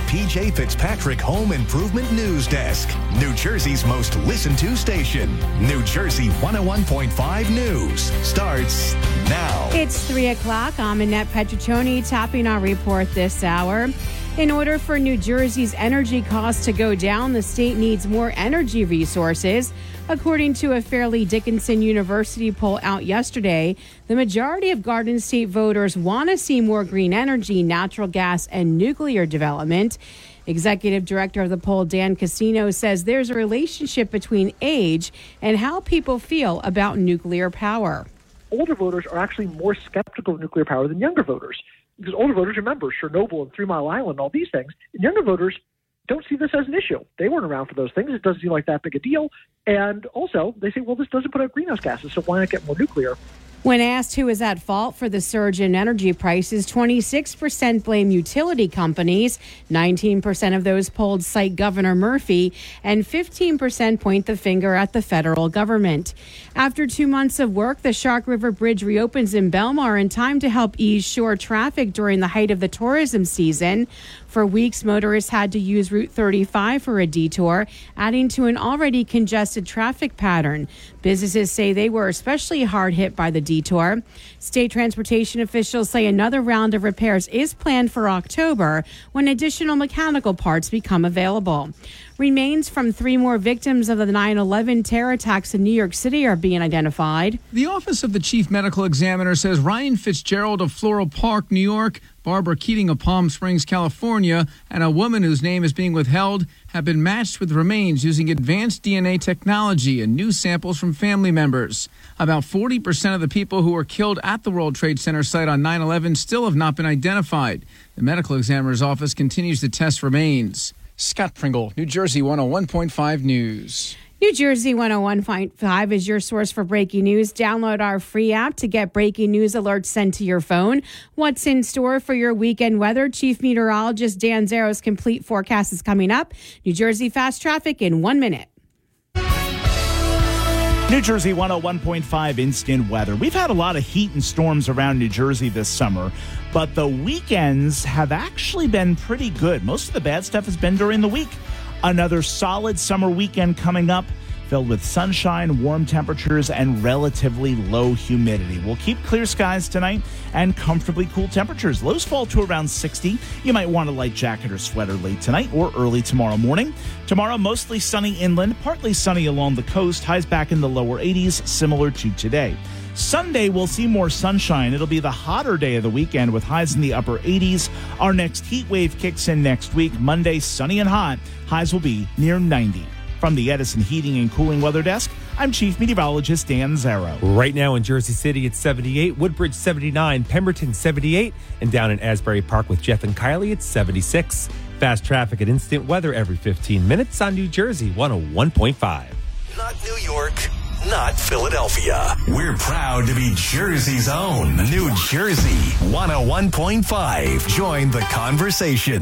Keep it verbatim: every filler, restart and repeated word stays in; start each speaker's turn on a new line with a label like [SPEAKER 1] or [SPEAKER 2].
[SPEAKER 1] P J Fitzpatrick Home Improvement News Desk. New Jersey's most listened to station. New Jersey one oh one point five News starts now.
[SPEAKER 2] It's three o'clock. I'm Annette Petriccioni topping our report this hour. In order for New Jersey's energy costs to go down, the state needs more energy resources. According to a Fairleigh Dickinson University poll out yesterday, the majority of Garden State voters want to see more green energy, natural gas, and nuclear development. Executive Director of the poll, Dan Casino, says there's a relationship between age and how people feel about nuclear power.
[SPEAKER 3] Older voters are actually more skeptical of nuclear power than younger voters. Because older voters remember Chernobyl and Three Mile Island and all these things. And younger voters don't see this as an issue. They weren't around for those things. It doesn't seem like that big a deal. And also, they say, well, this doesn't put out greenhouse gases, so why not get more nuclear?
[SPEAKER 2] When asked who is at fault for the surge in energy prices, twenty-six percent blame utility companies, nineteen percent of those polled cite Governor Murphy, and fifteen percent point the finger at the federal government. After two months of work, the Shark River Bridge reopens in Belmar in time to help ease shore traffic during the height of the tourism season. For weeks, motorists had to use Route thirty-five for a detour, adding to an already congested traffic pattern. Businesses say they were especially hard hit by the detour. State transportation officials say another round of repairs is planned for October when additional mechanical parts become available. Remains from three more victims of the nine eleven terror attacks in New York City are being identified.
[SPEAKER 4] The Office of the Chief Medical Examiner says Ryan Fitzgerald of Floral Park, New York, Barbara Keating of Palm Springs, California, and a woman whose name is being withheld have been matched with remains using advanced D N A technology and new samples from family members. About forty percent of the people who were killed at the World Trade Center site on nine eleven still have not been identified. The medical examiner's office continues to test remains. Scott Pringle, New Jersey one oh one point five News.
[SPEAKER 2] New Jersey one oh one point five is your source for breaking news. Download our free app to get breaking news alerts sent to your phone. What's in store for your weekend weather? Chief Meteorologist Dan Zero's complete forecast is coming up. New Jersey fast traffic in one minute.
[SPEAKER 5] New Jersey one oh one point five instant weather. We've had a lot of heat and storms around New Jersey this summer, but the weekends have actually been pretty good. Most of the bad stuff has been during the week. Another solid summer weekend coming up, filled with sunshine, warm temperatures, and relatively low humidity. We'll keep clear skies tonight and comfortably cool temperatures. Lows fall to around sixty. You might want a light jacket or sweater late tonight or early tomorrow morning. Tomorrow, mostly sunny inland, partly sunny along the coast. Highs back in the lower eighties, similar to today. Sunday, we'll see more sunshine. It'll be the hotter day of the weekend with highs in the upper eighties. Our next heat wave kicks in next week. Monday, sunny and hot. Highs will be near ninety. From the Edison Heating and Cooling Weather Desk, I'm Chief Meteorologist Dan Zero.
[SPEAKER 6] Right now in Jersey City, it's seventy-eight, Woodbridge seventy-nine, Pemberton seventy-eight, and down in Asbury Park with Jeff and Kylie, it's seventy-six. Fast traffic and instant weather every fifteen minutes on New Jersey one oh one point five.
[SPEAKER 1] Not New York, not Philadelphia. We're proud to be Jersey's own New Jersey one oh one point five. Join the conversation.